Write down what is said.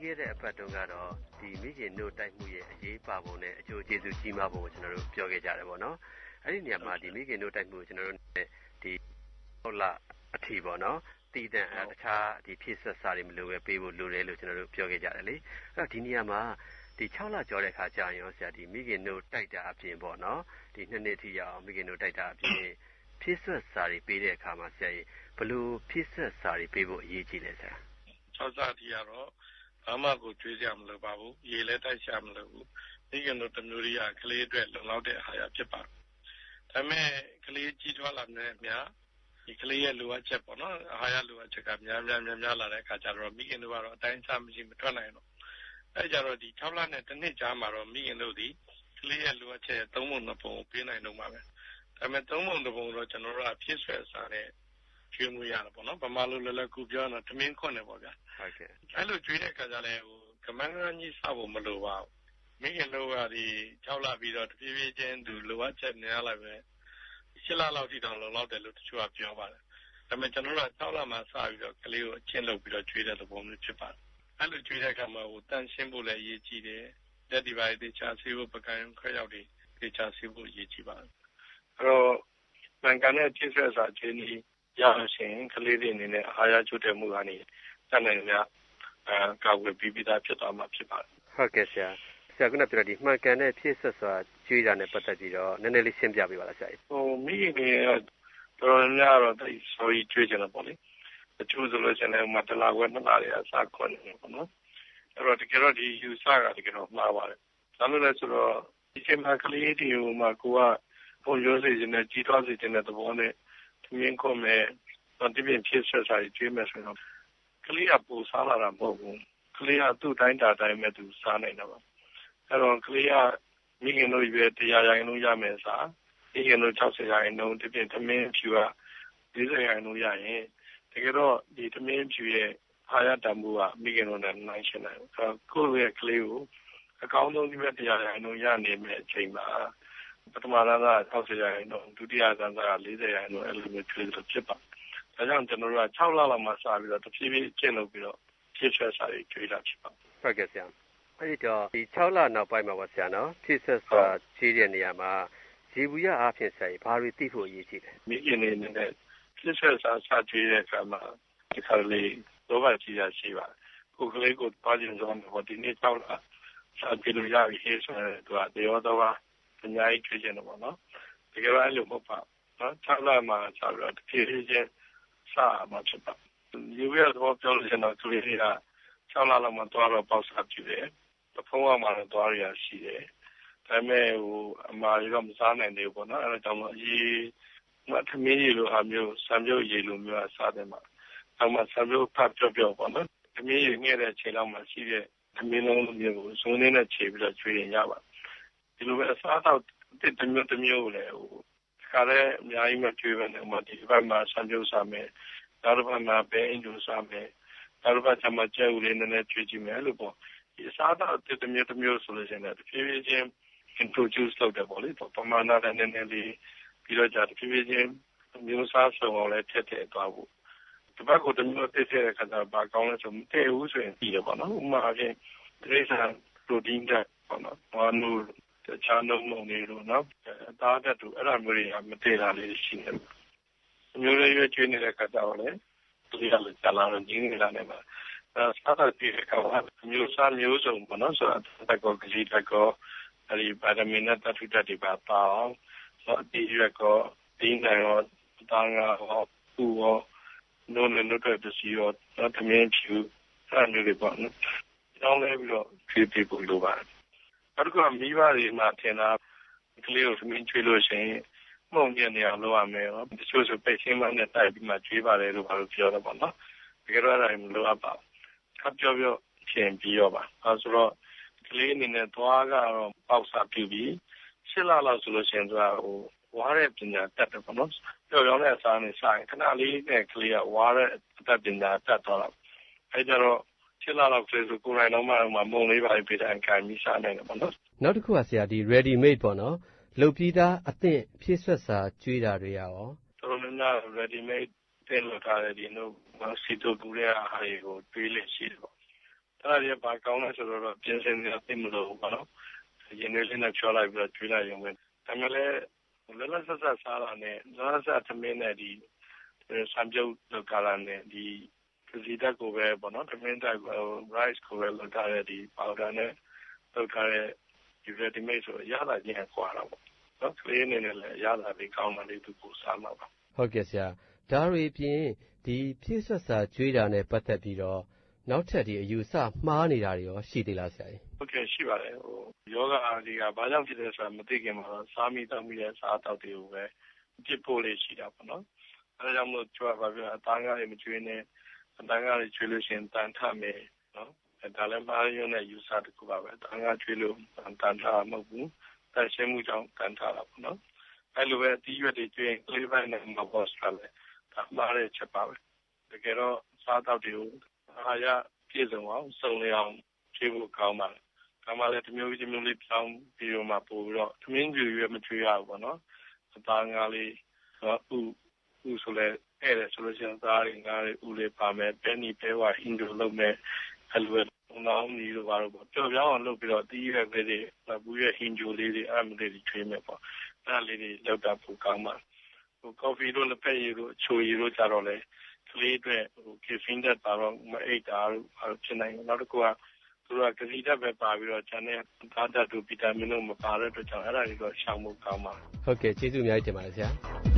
ခဲ့တဲ့အပတ်တုန်းကတော့ဒီမိခင်တို့တိုက်မှုရဲ့အရေးပါပုံနဲ့အကျိုးကျေးဇူးကြီးမားပုံကိုကျွန်တော်တို့ပြောခဲ့ကြတယ်ပေါ့နော်အဲ့ဒီနေရာမှာဒီမိခင်တို့တိုက်မှုကိုကျွန်တော်တို့ဒီဟုတ်လားအထီပေါ့နော်တည်တံ့တခြားဒီဖြည့်ဆက်စာတွေမလိုပဲပေးဖို့လိုတယ်လို့ကျွန်တော်တို့ပြောခဲ့ကြတယ်လေအဲ့တော့ဒီနေရာမှာဒီ6လကျော်တဲ့ခါကြာရင်ရောဆရာဒီမိခင်တို့တိုက်တာအပြင်ပေါ့နော်ဒီ2နှစ်ထိရအောင်မိခင်တို့တိုက်တာအပြင်ဖြည့်ဆက်စာတွေပေးတဲ့အခါမှာဆရာကြီးဘယ်လိုဖြည့်ဆက်စာတွေပေးဖို့အရေးကြီးလဲဆရာ 6လထိရတော့ဘာမှကိုကြွေးကြမလို့ပါဘူးရေလဲတိုက်ချမလို့ဘူးမိခင်တို့တမျိုးတွေကကလေးအတွက်လုံလောက်တဲ့အာဟာရဖြစ်ပါတယ်ဒါပေမဲ့ကလေးကြီးထွားလာတဲ့များဒီကလေးရဲ့လိုအပ်ချက်ပေါ့နော်အာဟာရလိုအပ်ချက်ကများလာတဲ့အခါကျတော့မိခင်တို့ကတော့အတိုင်းအစားမရှိမထွက်နိုင်တော့အဲကြတော့ဒီ6လနဲ့တစ်နှစ်ကြာမှာတော့မိခင်တို့ဒီကလေးရဲ့လိုအပ်ချက်3ပုံ2ပုံပေးနိုင်တော့မှာပဲဒါပေမဲ့3ပုံ2ပုံတော့ကျွန်တော်တို့ကဖြည့်ဆွဲစားတဲ့ကျွေးမွေးရတယ်ပေါ့နော်ဗမာလိုလည်းကူပြောတော့သမင်းခွန်းတယ်ပေါ့ဗျာဟုတ်ကဲ့အဲ့လိုကျွေးတဲ့အခါကျလည်းကမန်းကန်းကြီးစဖို့မလိုပါဘူးမိခင်တို့ကဒီ6လပြီးတော့တပြေးပြေးချင်းသူလိုအပ်ချက်များလာပဲ7လလောက်ထိတောင်လုံလောက်တယ်လို့တချို့ကပြောပါတယ်ဒါပေမဲ့ကျွန်တော်တို့က6လမှစပြီးတော့ကလေးကိုအချင်းလုပ်ပြီးတော့ကျွေးတဲ့သဘောမျိုးဖြစ်ပါတယ်အဲ့လိုကျွေးတဲ့အခါမှာတန်ရှင်းဖို့လည်းအရေးကြီးတယ်တက်ဒီပါတေချာဆေးဖို့ပကံခွဲရောက်တွေတေချာဆေးဖို့အရေးကြီးပါတယ်အဲ့တော့မှန်ကန်တဲ့ဖြစ်ဆက်စာချင်းကြီးရလို့ရှိရင်ကလေးတွေအနေနဲ့အာဟာရချို့တဲ့မှုကနေတတ်နိုင်များကာကွယ်ပြီးသားဖြစ်သွားမှာဖြစ်ပါတယ်ဟုတ်ကဲ့ဆရာကပြောဒီမှန်ကန်တဲ့ဖြည့်ဆက်စွာကျွေးတာနဲ့ပတ်သက်ပြီးတော့နည်းနည်းလေးရှင်းပြပေးပါလားဆရာကြီးမိခင်တွေတော်တော်များတော့တိတ်ဆိုကြီးကျွေးကြတယ်ပေါ့လေတချို့ဆိုလို့ရှိရင်တလားခွဲ2လတွေအစားခွန်နေပေါ့နော်အဲ့တော့တကယ်တော့ဒီယူဆကတကယ်တော့မှားပါတယ်ဒါလို့လဲဆိုတော့ဒီချိန်မှာကလေးတွေကိုမှကိုကပုံရိုးစေခြင်းနဲ့ကြီးထွားစေခြင်းတဲ့သဘောနဲ့သမင်းခွန်မဲ့ဒီပြင်ဖြည့်ဆက်စာကျွေးမယ်ဆိုတော့ကလေးကပူစားလာတာမဟုတ်ဘူးကလေးကသူ့တိုင်းတာတိုင်းမဲ့သူစားနိုင်တာပါအဲ့တော့ကလေးကမိခင်တို့ရွယ်100 ရာခိုင်နှုန်းရမယ်စားမိခင်တို့60 ရာခိုင်နှုန်းဒီပြင်သမင်းဖြူက40 ရာခိုင်နှုန်းရရင်တကယ်တော့ဒီသမင်းဖြူရဲ့အာရတမှုကမိခင်တို့နဲ့နိုင်ရှင်းတယ်ကိုယ့်ရဲ့ကလေးကိုအကောင်းဆုံးဒီမဲ့100 ရာခိုင်နှုန်းရနေမဲ့အချိန်မှာပထမတန်းက60 ရာခိုင်နှုန်းဒုတိယတန်းက40 ရာခိုင်နှုန်းအဲ့လိုမျိုးကျွေးလို့ဖြစ်ပါဒါကြောင့်ကျွန်တော်တို့က6လလောက်မှစပြီးတော့တဖြည်းဖြည်းကျင့်လုပ်ပြီးတော့ဖြည့်ဆွဲစာတွေကျွေးတာဖြစ်ပါဟုတ်ကဲ့ဆရာအဲ့ဒီတော့ဒီ6လနောက်ပိုင်းမှာပါဆရာနော်ဖြည့်ဆက်စာခြေတဲ့နေရာမှာရေဘူးရအားဖြင့်ဆရာကြီးဘာတွေသိဖို့အရေးကြီးလဲမိခင်နေနဲ့ဖြည့်ဆက်စာစကျွေးတဲ့အခါမှာဒီခါလေးတော့ပါကြည့်ရရှိပါတယ်ကိုကလေးကိုပါကျင်ဆုံးတော့ဒီနေ့6လစာကြည့်လို့ရပြီဆိုတော့သူကတရောတော့အများကြီးကျွေးကြတယ်ပေါ့နော်တကယ်တော့အဲ့လိုမဟုတ်ပါနော်6လမှာစပြီးတော့တဖြည်းဖြည်းချင်းစမှာဖြစ်ပါရေဘူးရတော့ပြောလို့ရှိရင်တော့ကလေးတွေက6လလောက်မှသွားတော့ပေါက်စားပြတယ်တဖုံးအောင်မှတော့သွားရရှိတယ်ဒါပေမဲ့အမားရောမစားနိုင်သေးဘူးပေါ့နော်အဲ့ဒါကြောင့်ရေသမင်းရေလိုဟာမျိုးဆံပြုတ်ရေလိုမျိုးစားတယ်မှာအမှဆံပြုတ်ဖတ်ပြောပေါ့နော်သမင်းရေငဲ့တဲ့အချိန်လောက်မှရှိတဲ့သမင်းလုံးလိုမျိုးကိုဇုံးနဲ့ခြေပြီးတော့ကျွေးရင်ရပါဒီလိုပဲအစားတော့တစ်မျိုးကိုလည်းခါတဲ့အများကြီးမကျွေးဘဲနဲ့ဒီဘက်မှာဆံပြုတ်စားမယ်နောက်တစ်ဘက်မှာပဲအင်ဂျူစားမယ်နောက်တစ်ဘက်ကျမှကျဲဦးလေးနည်းနည်းကျွေးကြည့်မယ်လို့ပေါ့ဒီအစားတော့တစ်မျိုးဆိုလို့ရှိရင်တဖြည်းဖြည်းချင်း introduce လုပ်တယ်ပေါ့လေပမာဏနဲ့နည်းနည်းလေးပြီးတော့တဖြည်းဖြည်းချင်းမျိုးစားစုံအောင်လည်းထည့်သွားဖို့ဒီဘက်ကိုတမျိုးတစ်ထည့်တဲ့ခါကျတော့ဘာကောင်းလဲဆိုမတည့်ဘူးဆိုရင်ပြီးတယ်ပေါ့နော်ဥပမာအပြင်တိရစ္ဆာန် protein ဓာတ်ပေါ့နော်ဘာလို့တခြားနှုံနေလို့နော်အသားဓာတ်တို့အဲ့လိုမျိုးတွေကမတည့်တာလေးရှိနေတယ်မျိုးလေးရွေးချယ်နေတဲ့ခါကျတော့လေဒီကလည်းကျလာတော့ရင်းနေတာနဲ့မှာစားတာဒီကမျိုးစားမျိုးစုံပေါ့နော်ဆိုတော့ကလေးကောအဲ့ဒီဗီတာမင်နဲ့ဓာတ်တွေပါအောင်ဆိုဒီရက်ကောဒီနိုင်ရောတန်းရောပူရောနိုးတဲ့ပစ္စည်းရောသမင်းဖြူအဲ့လိုတွေပေါ့နော်တောင်းလဲပြီးတော့ဖြည့်ပေးဖို့လိုပါတယ်အဲ့ဒါကမိဘတွေမှာထင်တာကလေးကိုသမင်းချွေးလို့ရှိရင်မှုန်ပြနေအောင်လုပ်ရမယ်နော်တချို့ဆိုပိတ်ရှင်းမနဲ့တိုက်ပြီးမှကျွေးပါတယ်လို့ပြောတော့ပေါ့နော်တကယ်တော့အဲ့ဒါမလိုအပ်ပါဘူးပြောပြင်ပြီးရောပါအဲဆိုတော့ကလေးအနေနဲ့သွားကတော့ပေါက်စားပြပြီး8လလောက်ဆိုလို့ရှိရင်သူကဝါတဲ့ပညာတတ်တယ်ပေါ့နော်ပြောင်းတဲ့အစားနဲ့စားရင်ခဏလေးနဲ့ကလေးကဝါတဲ့အတတ်ပညာတတ်သွားတော့အဲကြတော့8လလောက်ကလေးဆိုကိုယ်တိုင်တော့မှမုံလေးပါပြီးတဲ့အခံပြီးစားနိုင်တယ်ပေါ့နော်နောက်တစ်ခုကဆရာဒီ ready made ပေါ့နော်လုပ်ပြီးသားအသင့်ဖြည့်ဆွတ်စာကျွေးတာတွေရောတော်တော်များများ ready made တင်လို့ထားတဲ့ဒီနို့စီတိုပူတဲ့အားတွေကိုတွေးလို့ရှိတယ်ပေါ့အဲ့ဒါတွေကဘာကောင်းလဲဆိုတော့ပြင်ဆင်နေတာသိမလို့ဘောနော်ရင်ထဲလေးနဲ့ဖြောလိုက်ပြီးတော့ကျွေးလိုက်ရုံပဲဒါမှလည်းလလဆက်ဆက်စားတာနဲ့လလဆက်သမင်းနဲ့ဒီစံပြုတ်လောက်ကာလာနဲ့ဒီကစီတက်ကိုပဲဘောနော်သမင်းတက်ကို rice ကိုပဲလောက်ထားတဲ့ဒီ powder နဲ့လောက်ထားတဲ့ဒီ ready made ဆိုရတာချင်းကွာတော့နော်ကလေးအနေနဲ့လည်းရတာလေးကောင်းမှလေးသူကိုစားမှာပါဟုတ်ကဲ့ဆရာဒါတွေပြင်ဒီဖြည့်ဆွတ်စာကျွေးတာနဲ့ပတ်သက်ပြီးတော့နောက်ထပ်ဒီအယူဆမှားနေတာတွေရောရှိသေးလားဆရာကြီးဟုတ်ကဲ့ရှိပါတယ်ယောဂအားဒီကဘာကြောင့်ဖြစ်လဲဆိုတာမသိခင်မှာတော့စားမိတောက်မိတဲ့စားတောက်တွေကိုပဲပြစ်ဖို့လေးရှိတာပေါ့နော်အဲဒါကြောင့်မို့ကျွတ်ပါပြအသားကားတွေမကျွေးနဲ့အသားကားတွေကျွေးလို့ရှိရင်တန်ထမယ်နော်ဒါလည်းမှားရုံနဲ့ယူဆတစ်ခုပါပဲအသားကားကျွေးလို့တန်ထမဟုတ်ဘူးတန်ရှင်းမှုကြောင့်တန်ထတာပေါ့နော်အဲလိုပဲအသီးရွက်တွေကျွေးရင်ကလေးပိုင်းနဲ့မဘော့စတာလည်းဒါမှားတဲ့ချက်ပါပဲတကယ်တော့စားတောက်တွေကိုအားရပြည့်စုံအောင်စုံလင်အောင်ကျွေးဖို့ကောင်းပါတယ်ဒါမှလည်းတစ်မျိုးလေးပြောင်းပြီးတော့မှပို့ပြီးတော့သမင်းကျွေရွယ်မကျွေရဘူးပေါ့နော်အသားငါးလေးဥဆိုလဲအဲ့ဒါဆိုလို့ရှိရင်သားတွေငါးတွေဥလေးပါမယ်ပဲနီပဲဝဟင်းတို့လုပ်မယ်အဲ့လိုနောင်နီတို့ဘာလို့ပေါ့ကြော်ပြောင်းအောင်လုပ်ပြီးတော့တီးရွယ်လေးတွေဘူးရွယ်ဟင်းဂျိုလေးတွေအဲ့လိုလေးတွေကျွေးမယ်ပေါ့အဲ့လေးတွေလောက်တာပိုကောင်းပါကော်ဖီတို့လက်ဖက်ရည်တို့အချိုရည်တို့ကြတော့လေကလေးအတွက်ကီဖင်းတက်တော့မအိတ်တာတို့ဖြစ်နိုင်တယ်နောက်တစ်ခုကသူကကစီတက်ပဲပါပြီးတော့ကျန်တဲ့သားဓာတ်တို့ဗီတာမင်တို့မပါတဲ့အတွက်ကြောင့်အဲ့ဒါတွေတော့ရှောင်ဖို့ကောင်းပါဟုတ်ကဲ့ကျေးဇူးအများကြီးတင်ပါတယ်ဆရာ